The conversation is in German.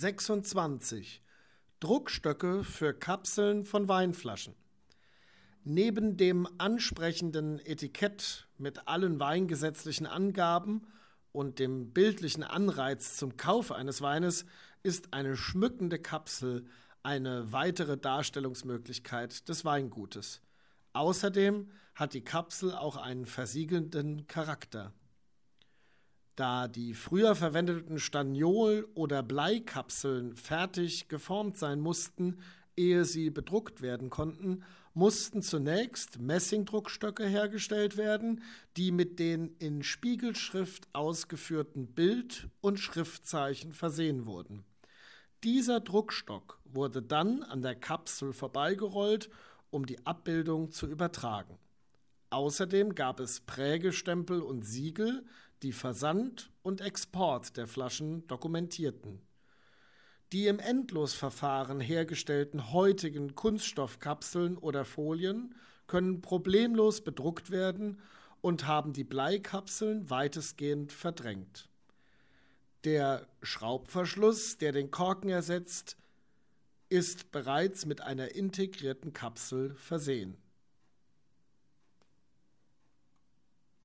26 Druckstöcke für Kapseln von Weinflaschen. Neben dem ansprechenden Etikett mit allen weingesetzlichen Angaben und dem bildlichen Anreiz zum Kauf eines Weines ist eine schmückende Kapsel eine weitere Darstellungsmöglichkeit des Weingutes. Außerdem hat die Kapsel auch einen versiegelnden Charakter. Da die früher verwendeten Staniol- oder Bleikapseln fertig geformt sein mussten, ehe sie bedruckt werden konnten, mussten zunächst Messingdruckstöcke hergestellt werden, die mit den in Spiegelschrift ausgeführten Bild- und Schriftzeichen versehen wurden. Dieser Druckstock wurde dann an der Kapsel vorbeigerollt, um die Abbildung zu übertragen. Außerdem gab es Prägestempel und Siegel, die Versand und Export der Flaschen dokumentierten. Die im Endlosverfahren hergestellten heutigen Kunststoffkapseln oder Folien können problemlos bedruckt werden und haben die Bleikapseln weitestgehend verdrängt. Der Schraubverschluss, der den Korken ersetzt, ist bereits mit einer integrierten Kapsel versehen.